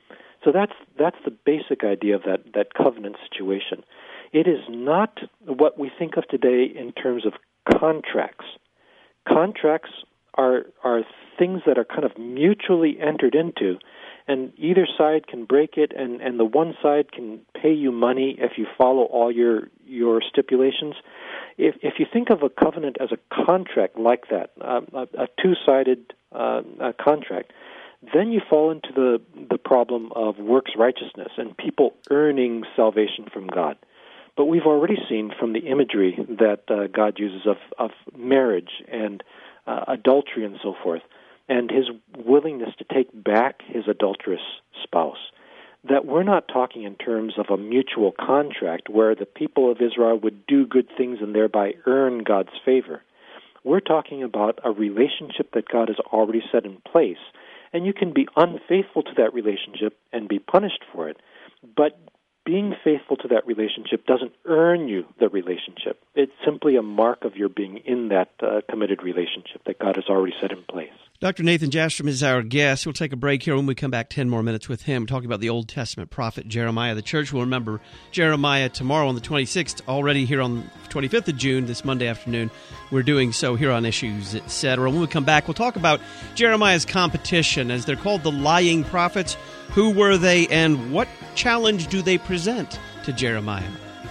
So that's that's the basic idea of that, that covenant situation. It is not what we think of today in terms of contracts. Contracts are are things that are kind of mutually entered into, and either side can break it, and, and the one side can pay you money if you follow all your your stipulations. If if you think of a covenant as a contract like that, uh, a, a two-sided uh, a contract, then you fall into the the problem of works righteousness and people earning salvation from God. But we've already seen from the imagery that uh, God uses of, of marriage and uh, adultery and so forth, and his willingness to take back his adulterous spouse, that we're not talking in terms of a mutual contract where the people of Israel would do good things and thereby earn God's favor. We're talking about a relationship that God has already set in place, and you can be unfaithful to that relationship and be punished for it, but being faithful to that relationship doesn't earn you the relationship. It's simply a mark of your being in that uh, committed relationship that God has already set in place. Doctor Nathan Jastrom is our guest. We'll take a break here. When we come back, ten more minutes with him, talking about the Old Testament prophet Jeremiah. The church will remember Jeremiah tomorrow on the twenty-sixth, already here on the twenty-fifth of June, this Monday afternoon. We're doing so here on Issues, et cetera. When we come back, we'll talk about Jeremiah's competition, as they're called the lying prophets. Who were they, and what challenge do they present to Jeremiah?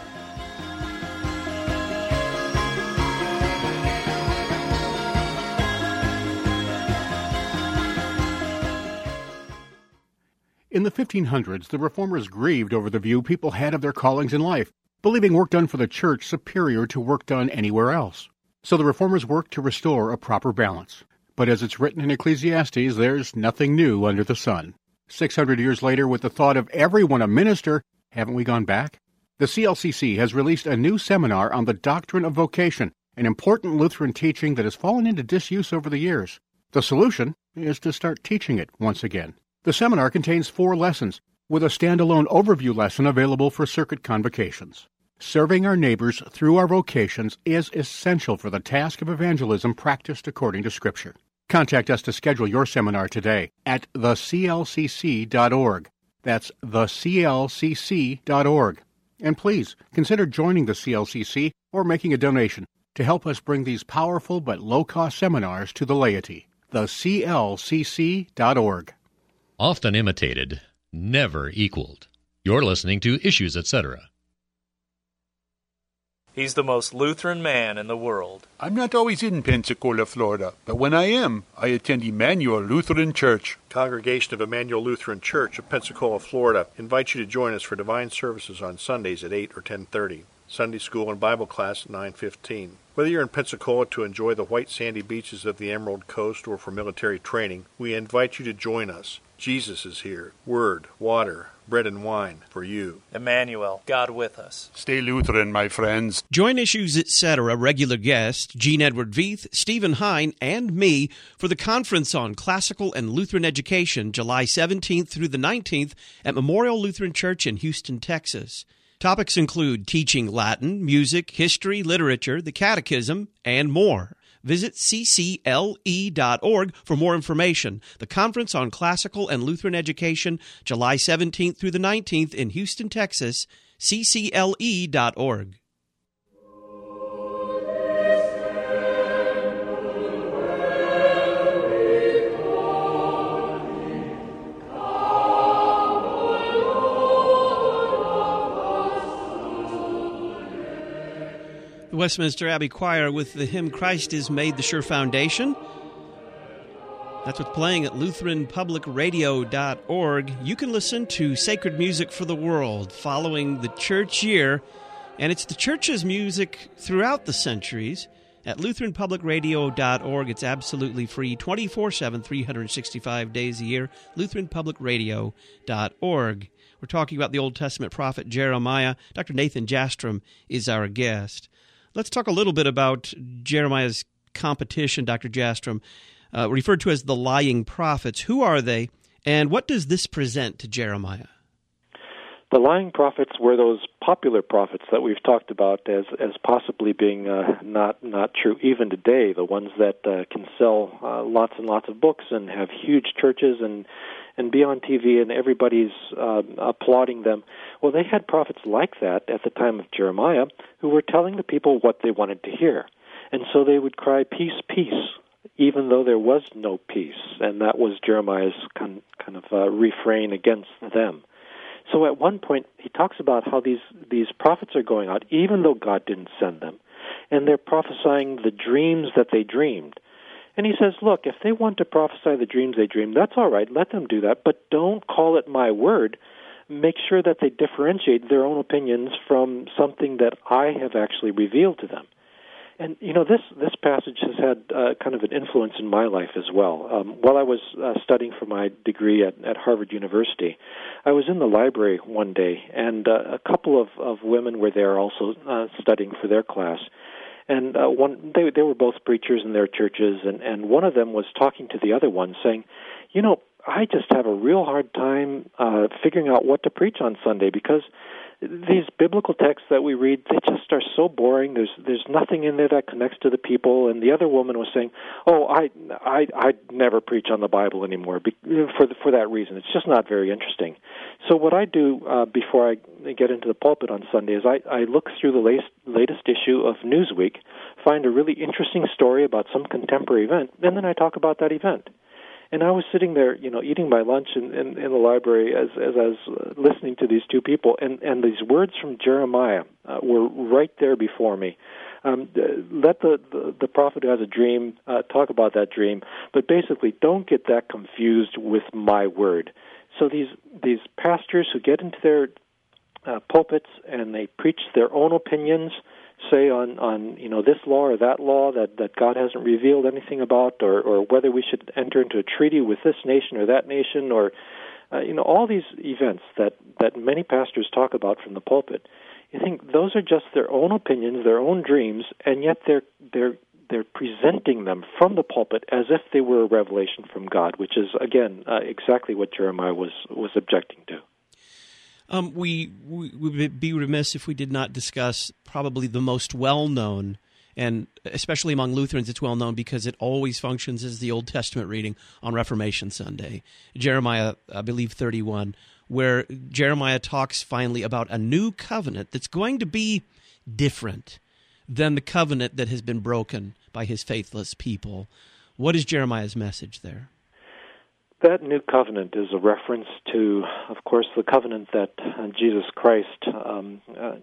In the fifteen hundreds, the Reformers grieved over the view people had of their callings in life, believing work done for the church superior to work done anywhere else. So the Reformers worked to restore a proper balance. But as it's written in Ecclesiastes, there's nothing new under the sun. Six hundred years later, with the thought of everyone a minister, haven't we gone back? The C L C C has released a new seminar on the doctrine of vocation, an important Lutheran teaching that has fallen into disuse over the years. The solution is to start teaching it once again. The seminar contains four lessons, with a standalone overview lesson available for circuit convocations. Serving our neighbors through our vocations is essential for the task of evangelism practiced according to Scripture. Contact us to schedule your seminar today at the c l c c dot org. That's the c l c c dot org. And please, consider joining the C L C C or making a donation to help us bring these powerful but low-cost seminars to the laity. the c l c c dot org. Often imitated, never equaled. You're listening to Issues, et cetera. He's the most Lutheran man in the world. I'm not always in Pensacola, Florida, but when I am, I attend Emmanuel Lutheran Church. Congregation of Emmanuel Lutheran Church of Pensacola, Florida invites you to join us for divine services on Sundays at eight or ten thirty. Sunday school and Bible class at nine fifteen. Whether you're in Pensacola to enjoy the white sandy beaches of the Emerald Coast or for military training, we invite you to join us. Jesus is here. Word, water, bread and wine for you. Emmanuel, God with us. Stay Lutheran, my friends. Join Issues, et cetera. Regular guests Gene Edward Veith, Stephen Hine, and me for the Conference on Classical and Lutheran Education, July seventeenth through the nineteenth at Memorial Lutheran Church in Houston, Texas. Topics include teaching Latin, music, history, literature, the catechism, and more. Visit c c l e dot org for more information. The Conference on Classical and Lutheran Education, July seventeenth through the nineteenth in Houston, Texas, c c l e dot org. The Westminster Abbey Choir with the hymn Christ is Made the Sure Foundation. That's what's playing at Lutheran Public Radio dot org. You can listen to sacred music for the world following the church year, and it's the church's music throughout the centuries at Lutheran Public Radio dot org. It's absolutely free, twenty-four seven, three hundred sixty-five days a year, Lutheran Public Radio dot org. We're talking about the Old Testament prophet Jeremiah. Doctor Nathan Jastrom is our guest. Let's talk a little bit about Jeremiah's competition, Doctor Jastrom, uh, referred to as the lying prophets. Who are they, and what does this present to Jeremiah? The lying prophets were those popular prophets that we've talked about as as possibly being uh, not not true even today. The ones that uh, can sell uh, lots and lots of books and have huge churches and and be on T V and everybody's uh, applauding them. Well, they had prophets like that at the time of Jeremiah who were telling the people what they wanted to hear. And so they would cry, peace, peace, even though there was no peace. And that was Jeremiah's kind, kind of uh, refrain against them. So at one point, he talks about how these, these prophets are going out, even though God didn't send them, and they're prophesying the dreams that they dreamed. And he says, look, if they want to prophesy the dreams they dreamed, that's all right, let them do that, but don't call it my word. Make sure that they differentiate their own opinions from something that I have actually revealed to them. And, you know, this, this passage has had uh, kind of an influence in my life as well. Um, while I was uh, studying for my degree at, at Harvard University, I was in the library one day, and uh, a couple of, of women were there also uh, studying for their class. And uh, one, they, they were both preachers in their churches, and, and one of them was talking to the other one, saying, you know, I just have a real hard time uh, figuring out what to preach on Sunday because these biblical texts that we read, they just are so boring. There's there's nothing in there that connects to the people. And the other woman was saying, "Oh, I I I never preach on the Bible anymore for the, for that reason. It's just not very interesting." So what I do uh, before I get into the pulpit on Sunday is I, I look through the latest, latest issue of Newsweek, find a really interesting story about some contemporary event, and then I talk about that event. And I was sitting there, you know, eating my lunch in, in, in the library as, as I was uh, listening to these two people, and, and these words from Jeremiah uh, were right there before me. Um, let the, the, the prophet who has a dream uh, talk about that dream, but basically don't get that confused with my word. So these these pastors who get into their uh, pulpits and they preach their own opinions, say on, on you know this law or that law that, that God hasn't revealed anything about, or, or whether we should enter into a treaty with this nation or that nation, or uh, you know all these events that, that many pastors talk about from the pulpit. You think those are just their own opinions, their own dreams, and yet they're they're they're presenting them from the pulpit as if they were a revelation from God, which is again uh, exactly what Jeremiah was was objecting to. Um, we, we would be remiss if we did not discuss probably the most well-known, and especially among Lutherans it's well-known because it always functions as the Old Testament reading on Reformation Sunday, Jeremiah, I believe, thirty-one, where Jeremiah talks finally about a new covenant that's going to be different than the covenant that has been broken by his faithless people. What is Jeremiah's message there? That new covenant is a reference to, of course, the covenant that uh, Jesus Christ um, uh,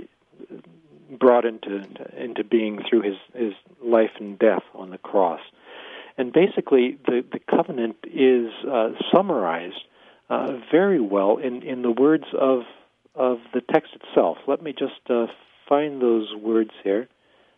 brought into into being through his, his life and death on the cross. And basically, the, the covenant is uh, summarized uh, very well in, in the words of of the text itself. Let me just uh, find those words here.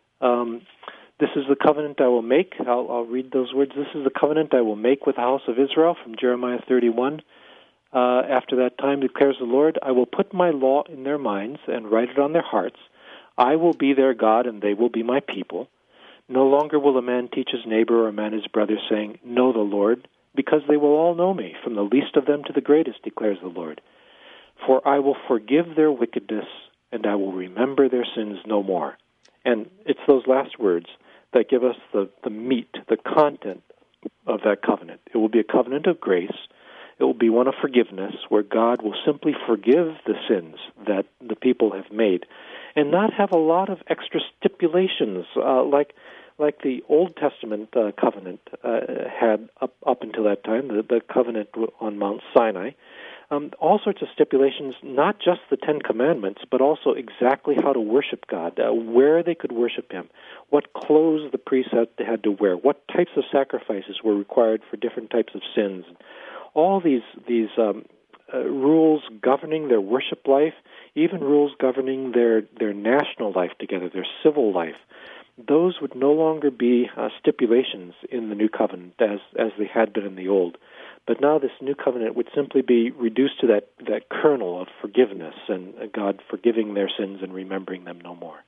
Um This is the covenant I will make. I'll, I'll read those words. This is the covenant I will make with the house of Israel, from Jeremiah thirty-one. Uh, after that time, declares the Lord, I will put my law in their minds and write it on their hearts. I will be their God, and they will be my people. No longer will a man teach his neighbor or a man his brother, saying, Know the Lord, because they will all know me, from the least of them to the greatest, declares the Lord. For I will forgive their wickedness, and I will remember their sins no more. And it's those last words that give us the, the meat, the content of that covenant. It will be a covenant of grace. It will be one of forgiveness, where God will simply forgive the sins that the people have made and not have a lot of extra stipulations uh, like like the Old Testament uh, covenant uh, had up, up until that time, the, the covenant on Mount Sinai. Um, all sorts of stipulations, not just the Ten Commandments, but also exactly how to worship God, uh, where they could worship Him, what clothes the priests had, they had to wear, what types of sacrifices were required for different types of sins. All these these um, uh, rules governing their worship life, even rules governing their, their national life together, their civil life, those would no longer be uh, stipulations in the New Covenant as, as they had been in the Old. But now this new covenant would simply be reduced to that, that kernel of forgiveness and God forgiving their sins and remembering them no more.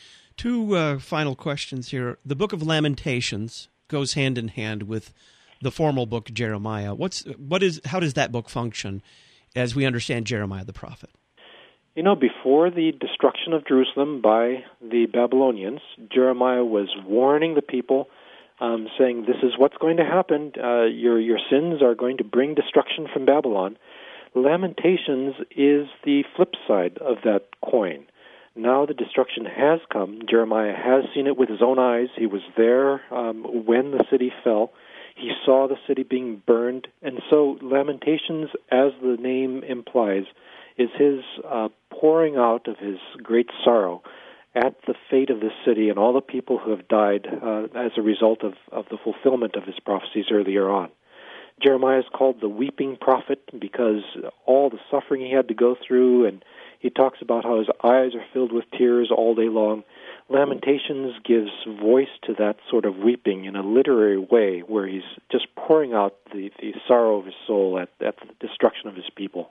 Two uh, final questions here. The book of Lamentations goes hand in hand with the formal book Jeremiah. What's what is how does that book function as we understand Jeremiah the prophet? You know, before the destruction of Jerusalem by the Babylonians, Jeremiah was warning the people um, saying, this is what's going to happen. Uh, your, your sins are going to bring destruction from Babylon. Lamentations is the flip side of that coin. Now the destruction has come. Jeremiah has seen it with his own eyes. He was there um, when the city fell. He saw the city being burned. And so Lamentations, as the name implies, is his uh, pouring out of his great sorrow at the fate of this city and all the people who have died uh, as a result of, of the fulfillment of his prophecies earlier on. Jeremiah is called the weeping prophet because all the suffering he had to go through, and he talks about how his eyes are filled with tears all day long. Lamentations gives voice to that sort of weeping in a literary way where he's just pouring out the, the sorrow of his soul at, at the destruction of his people.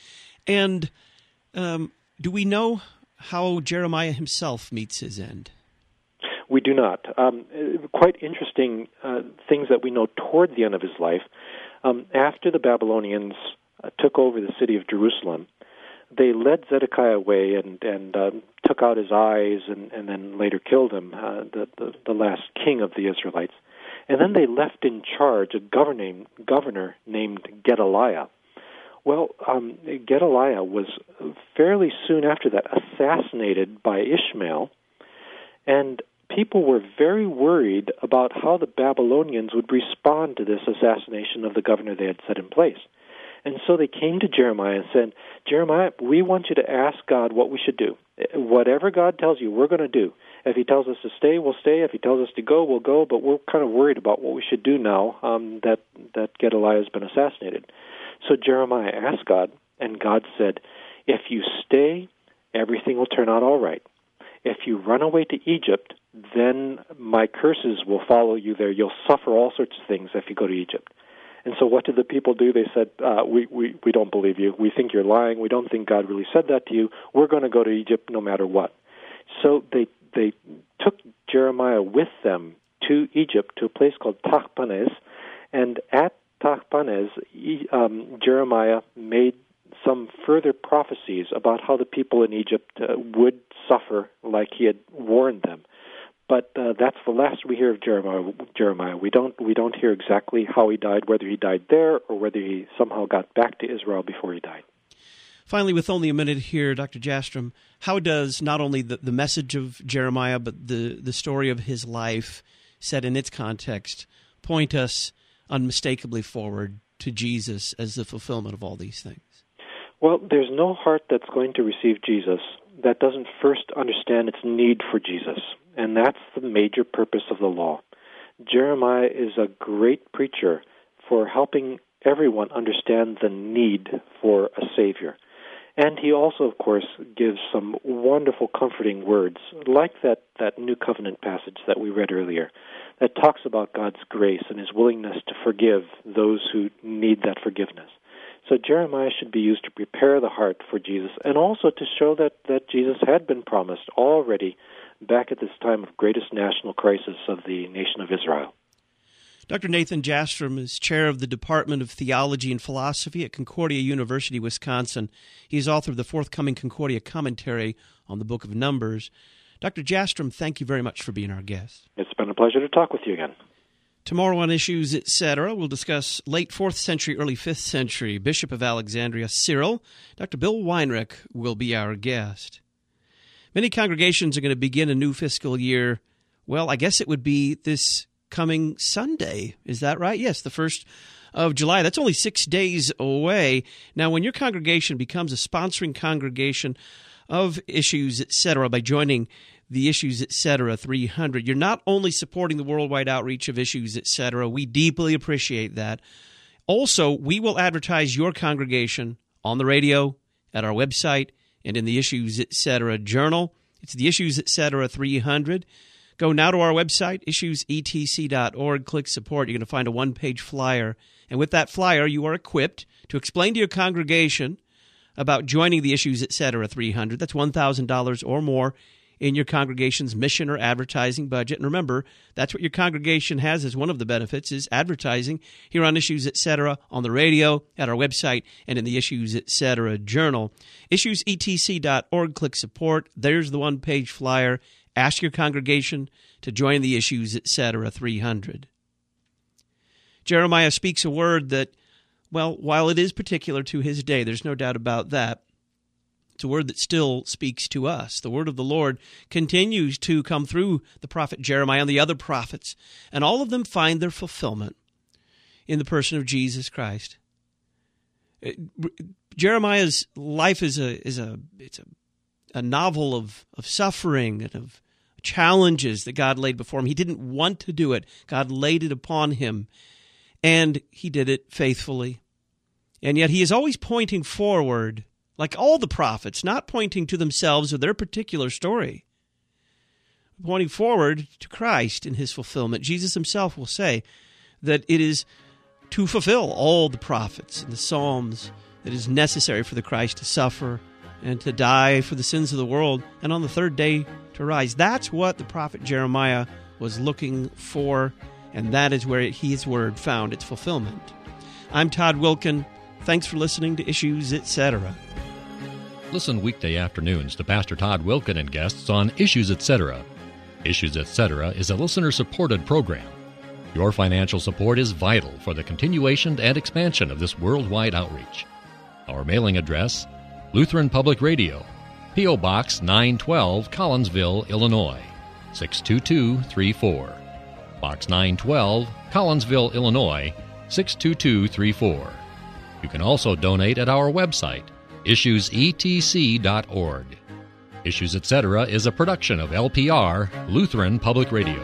And um, do we know how Jeremiah himself meets his end? We do not. Um, quite interesting uh, things that we know toward the end of his life. Um, after the Babylonians uh, took over the city of Jerusalem, they led Zedekiah away and, and um, took out his eyes and, and then later killed him, uh, the, the, the last king of the Israelites. And then they left in charge a governor, governor named Gedaliah. Well, um, Gedaliah was fairly soon after that assassinated by Ishmael, and people were very worried about how the Babylonians would respond to this assassination of the governor they had set in place. And so they came to Jeremiah and said, Jeremiah, we want you to ask God what we should do. Whatever God tells you, we're going to do. If he tells us to stay, we'll stay. If he tells us to go, we'll go. But we're kind of worried about what we should do now um, that, that Gedaliah has been assassinated. So Jeremiah asked God, and God said, if you stay, everything will turn out all right. If you run away to Egypt, then my curses will follow you there. You'll suffer all sorts of things if you go to Egypt. And so what did the people do? They said, uh, we, we, we don't believe you. We think you're lying. We don't think God really said that to you. We're going to go to Egypt no matter what. So they they took Jeremiah with them to Egypt, to a place called Tachpanhes. And at Tachpanhes, um, Jeremiah made some further prophecies about how the people in Egypt uh, would suffer like he had warned them. But uh, that's the last we hear of Jeremiah. Jeremiah. We don't we don't hear exactly how he died, whether he died there or whether he somehow got back to Israel before he died. Finally, with only a minute here, Doctor Jastrom, how does not only the, the message of Jeremiah, but the, the story of his life set in its context point us unmistakably forward to Jesus as the fulfillment of all these things? Well, there's no heart that's going to receive Jesus that doesn't first understand its need for Jesus. And that's the major purpose of the law. Jeremiah is a great preacher for helping everyone understand the need for a Savior. And he also, of course, gives some wonderful, comforting words, like that, that New Covenant passage that we read earlier, that talks about God's grace and his willingness to forgive those who need that forgiveness. So Jeremiah should be used to prepare the heart for Jesus and also to show that, that Jesus had been promised already back at this time of greatest national crisis of the nation of Israel. Doctor Nathan Jastrom is chair of the Department of Theology and Philosophy at Concordia University, Wisconsin. He is author of the forthcoming Concordia commentary on the Book of Numbers. Doctor Jastrom, thank you very much for being our guest. It's been a pleasure to talk with you again. Tomorrow on Issues, et cetera, we'll discuss late fourth century, early fifth century Bishop of Alexandria, Cyril. Doctor Bill Weinrich will be our guest. Many congregations are going to begin a new fiscal year. Well, I guess it would be this coming Sunday. Is that right? Yes, the first of July. That's only six days away. Now, when your congregation becomes a sponsoring congregation of Issues, et cetera, by joining the Issues, et cetera, three hundred, you're not only supporting the worldwide outreach of Issues, et cetera. We deeply appreciate that. Also, we will advertise your congregation on the radio, at our website, and in the Issues, et cetera journal. It's the Issues, et cetera, three hundred. Go now to our website, issues e t c dot org, click support. You're going to find a one-page flyer. And with that flyer, you are equipped to explain to your congregation about joining the Issues, et cetera, three hundred. That's one thousand dollars or more in your congregation's mission or advertising budget. And remember, that's what your congregation has as one of the benefits, is advertising here on Issues, et cetera, on the radio, at our website, and in the Issues, et cetera journal. issues e t c dot org, click support. There's the one-page flyer. Ask your congregation to join the Issues, et cetera three hundred. Jeremiah speaks a word that, well, while it is particular to his day, there's no doubt about that, it's a word that still speaks to us. The word of the Lord continues to come through the prophet Jeremiah and the other prophets, and all of them find their fulfillment in the person of Jesus Christ. Jeremiah's life is a is a it's a, a novel of, of suffering and of challenges that God laid before him. He didn't want to do it. God laid it upon him, and he did it faithfully. And yet he is always pointing forward, like all the prophets, not pointing to themselves or their particular story, pointing forward to Christ in his fulfillment. Jesus himself will say that it is to fulfill all the prophets and the Psalms that is necessary for the Christ to suffer and to die for the sins of the world, and on the third day to rise. That's what the prophet Jeremiah was looking for, and that is where his word found its fulfillment. I'm Todd Wilkin. Thanks for listening to Issues, et cetera. Listen weekday afternoons to Pastor Todd Wilkin and guests on Issues, et cetera. Issues, et cetera is a listener-supported program. Your financial support is vital for the continuation and expansion of this worldwide outreach. Our mailing address, Lutheran Public Radio, P O. Box nine twelve, Collinsville, Illinois, six two two three four. Box nine twelve, Collinsville, Illinois, six two two three four. You can also donate at our website, issues e t c dot org. Issues, et cetera is a production of L P R, Lutheran Public Radio.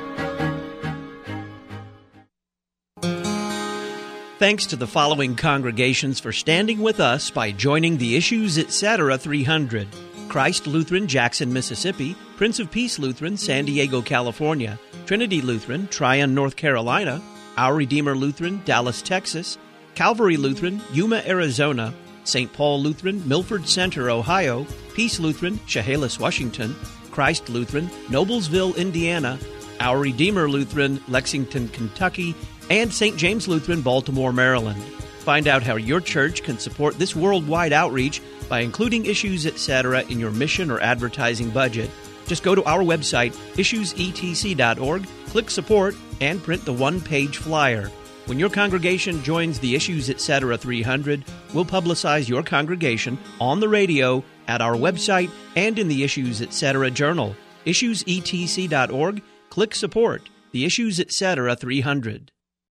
Thanks to the following congregations for standing with us by joining the Issues, et cetera three hundred. Christ Lutheran, Jackson, Mississippi; Prince of Peace Lutheran, San Diego, California; Trinity Lutheran, Tryon, North Carolina; Our Redeemer Lutheran, Dallas, Texas; Calvary Lutheran, Yuma, Arizona; Saint Paul Lutheran, Milford Center, Ohio; Peace Lutheran, Chehalis, Washington; Christ Lutheran, Noblesville, Indiana; Our Redeemer Lutheran, Lexington, Kentucky; and Saint James Lutheran, Baltimore, Maryland. Find out how your church can support this worldwide outreach by including Issues, et cetera in your mission or advertising budget. Just go to our website, issues e t c dot org, click Support, and print the one-page flyer. When your congregation joins the Issues, et cetera three hundred, we'll publicize your congregation on the radio, at our website, and in the Issues, et cetera journal. issues e t c dot org, click Support, the Issues, et cetera three hundred.